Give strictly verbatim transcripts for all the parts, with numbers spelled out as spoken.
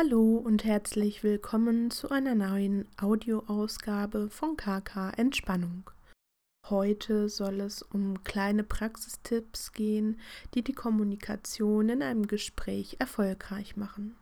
Hallo und herzlich willkommen zu einer neuen Audioausgabe von K K Entspannung. Heute soll es um kleine Praxistipps gehen, die die Kommunikation in einem Gespräch erfolgreich machen.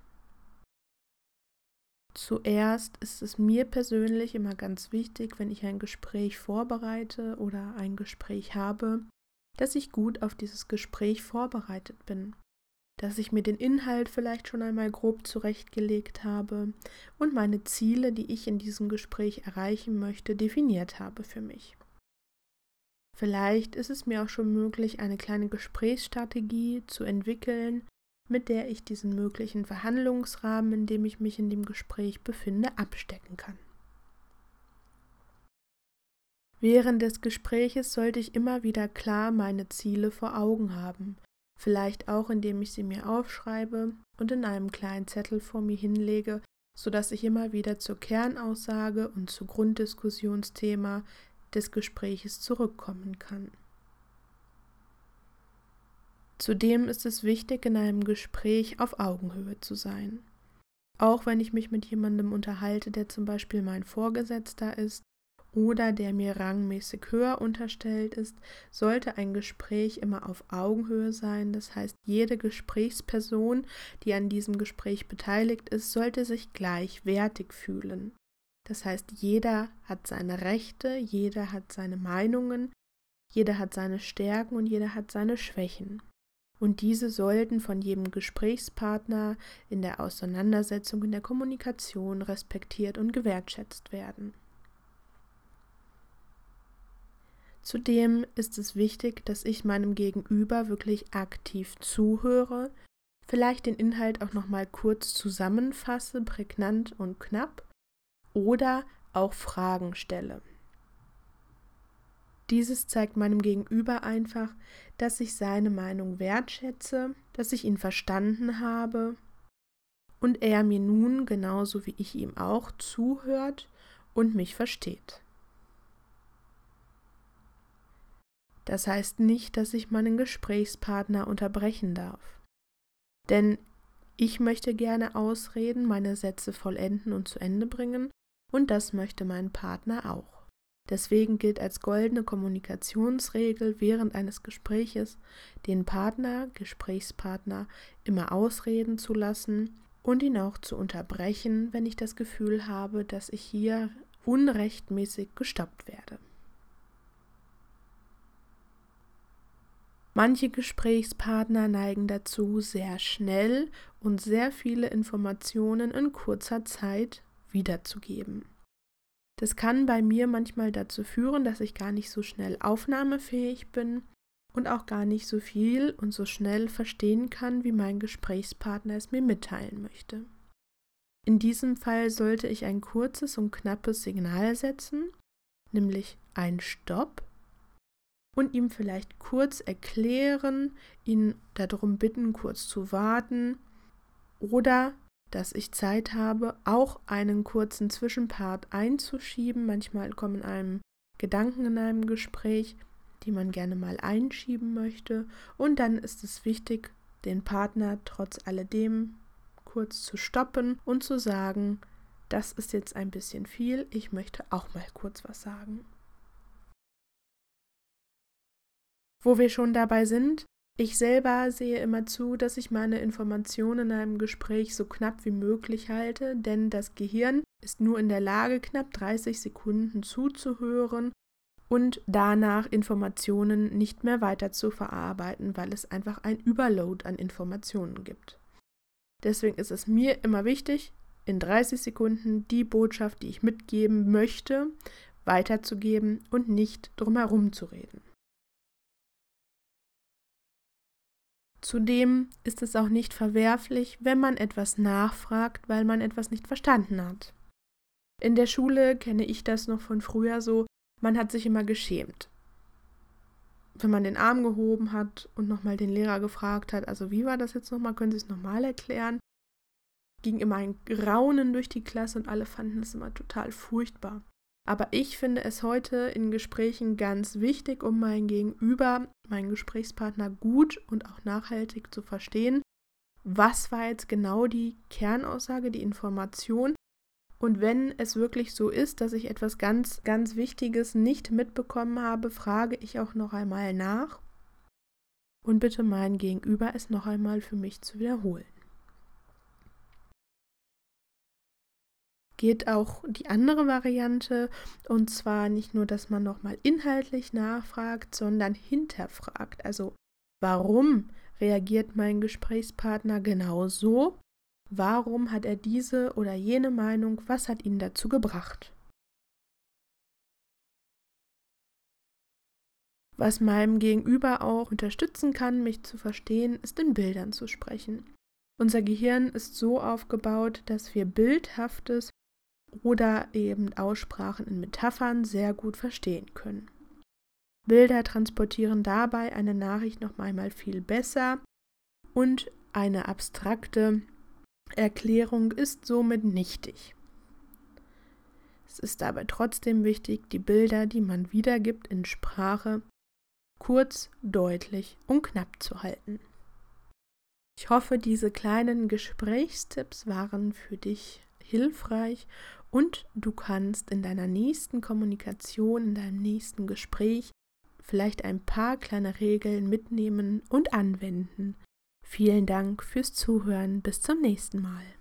Zuerst ist es mir persönlich immer ganz wichtig, wenn ich ein Gespräch vorbereite oder ein Gespräch habe, dass ich gut auf dieses Gespräch vorbereitet bin. Dass ich mir den Inhalt vielleicht schon einmal grob zurechtgelegt habe und meine Ziele, die ich in diesem Gespräch erreichen möchte, definiert habe für mich. Vielleicht ist es mir auch schon möglich, eine kleine Gesprächsstrategie zu entwickeln, mit der ich diesen möglichen Verhandlungsrahmen, in dem ich mich in dem Gespräch befinde, abstecken kann. Während des Gespräches sollte ich immer wieder klar meine Ziele vor Augen haben. Vielleicht auch, indem ich sie mir aufschreibe und in einem kleinen Zettel vor mir hinlege, sodass ich immer wieder zur Kernaussage und zum Grunddiskussionsthema des Gespräches zurückkommen kann. Zudem ist es wichtig, in einem Gespräch auf Augenhöhe zu sein. Auch wenn ich mich mit jemandem unterhalte, der zum Beispiel mein Vorgesetzter ist, oder der mir rangmäßig höher unterstellt ist, sollte ein Gespräch immer auf Augenhöhe sein. Das heißt, jede Gesprächsperson, die an diesem Gespräch beteiligt ist, sollte sich gleichwertig fühlen. Das heißt, jeder hat seine Rechte, jeder hat seine Meinungen, jeder hat seine Stärken und jeder hat seine Schwächen. Und diese sollten von jedem Gesprächspartner in der Auseinandersetzung, in der Kommunikation respektiert und gewertschätzt werden. Zudem ist es wichtig, dass ich meinem Gegenüber wirklich aktiv zuhöre, vielleicht den Inhalt auch nochmal kurz zusammenfasse, prägnant und knapp, oder auch Fragen stelle. Dieses zeigt meinem Gegenüber einfach, dass ich seine Meinung wertschätze, dass ich ihn verstanden habe und er mir nun, genauso wie ich ihm auch, zuhört und mich versteht. Das heißt nicht, dass ich meinen Gesprächspartner unterbrechen darf. Denn ich möchte gerne ausreden, meine Sätze vollenden und zu Ende bringen und das möchte mein Partner auch. Deswegen gilt als goldene Kommunikationsregel während eines Gespräches, den Partner, Gesprächspartner immer ausreden zu lassen und ihn auch zu unterbrechen, wenn ich das Gefühl habe, dass ich hier unrechtmäßig gestoppt werde. Manche Gesprächspartner neigen dazu, sehr schnell und sehr viele Informationen in kurzer Zeit wiederzugeben. Das kann bei mir manchmal dazu führen, dass ich gar nicht so schnell aufnahmefähig bin und auch gar nicht so viel und so schnell verstehen kann, wie mein Gesprächspartner es mir mitteilen möchte. In diesem Fall sollte ich ein kurzes und knappes Signal setzen, nämlich ein Stopp, und ihm vielleicht kurz erklären, ihn darum bitten, kurz zu warten oder dass ich Zeit habe, auch einen kurzen Zwischenpart einzuschieben. Manchmal kommen einem Gedanken in einem Gespräch, die man gerne mal einschieben möchte, und dann ist es wichtig, den Partner trotz alledem kurz zu stoppen und zu sagen, das ist jetzt ein bisschen viel, ich möchte auch mal kurz was sagen. Wo wir schon dabei sind, ich selber sehe immer zu, dass ich meine Informationen in einem Gespräch so knapp wie möglich halte, denn das Gehirn ist nur in der Lage, knapp dreißig Sekunden zuzuhören und danach Informationen nicht mehr weiter zu verarbeiten, weil es einfach ein Überload an Informationen gibt. Deswegen ist es mir immer wichtig, in dreißig Sekunden die Botschaft, die ich mitgeben möchte, weiterzugeben und nicht drumherum zu reden. Zudem ist es auch nicht verwerflich, wenn man etwas nachfragt, weil man etwas nicht verstanden hat. In der Schule kenne ich das noch von früher so, man hat sich immer geschämt. Wenn man den Arm gehoben hat und nochmal den Lehrer gefragt hat, also wie war das jetzt nochmal, können Sie es nochmal erklären? Ging immer ein Raunen durch die Klasse und alle fanden es immer total furchtbar. Aber ich finde es heute in Gesprächen ganz wichtig, um mein Gegenüber, meinen Gesprächspartner gut und auch nachhaltig zu verstehen, was war jetzt genau die Kernaussage, die Information. Und wenn es wirklich so ist, dass ich etwas ganz, ganz Wichtiges nicht mitbekommen habe, frage ich auch noch einmal nach und bitte mein Gegenüber, es noch einmal für mich zu wiederholen. Geht auch die andere Variante, und zwar nicht nur, dass man nochmal inhaltlich nachfragt, sondern hinterfragt. Also, warum reagiert mein Gesprächspartner genau so? Warum hat er diese oder jene Meinung? Was hat ihn dazu gebracht? Was meinem Gegenüber auch unterstützen kann, mich zu verstehen, ist in Bildern zu sprechen. Unser Gehirn ist so aufgebaut, dass wir Bildhaftes oder eben Aussprachen in Metaphern sehr gut verstehen können. Bilder transportieren dabei eine Nachricht noch einmal viel besser und eine abstrakte Erklärung ist somit nichtig. Es ist aber trotzdem wichtig, die Bilder, die man wiedergibt in Sprache, kurz, deutlich und knapp zu halten. Ich hoffe, diese kleinen Gesprächstipps waren für dich hilfreich und du kannst in deiner nächsten Kommunikation, in deinem nächsten Gespräch vielleicht ein paar kleine Regeln mitnehmen und anwenden. Vielen Dank fürs Zuhören. Bis zum nächsten Mal.